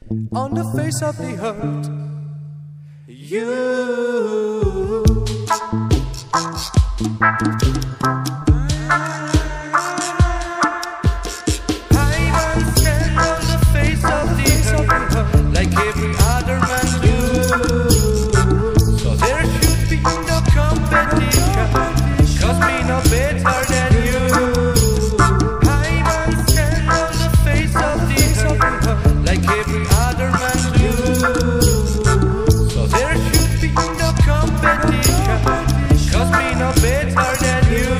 on the face of the earth. You. Like every other man do. So there should be no competition, 'cause me no better than you. I must stand on the face of the earth, like every other man do. So there should be no competition, 'cause me no better than you.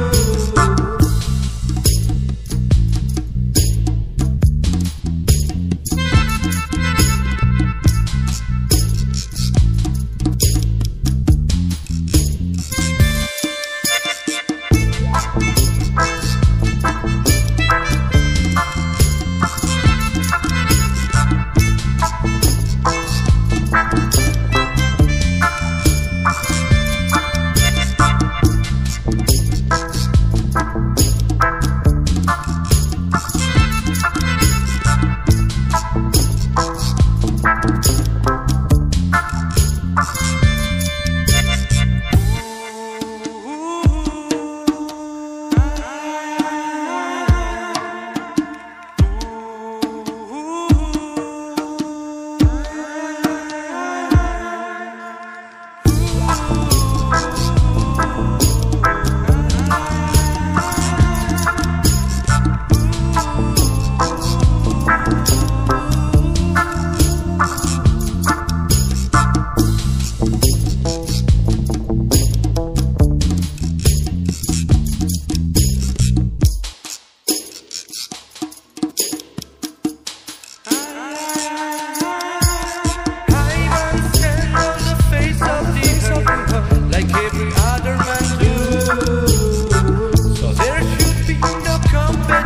Like every other man do. So there should be no competition.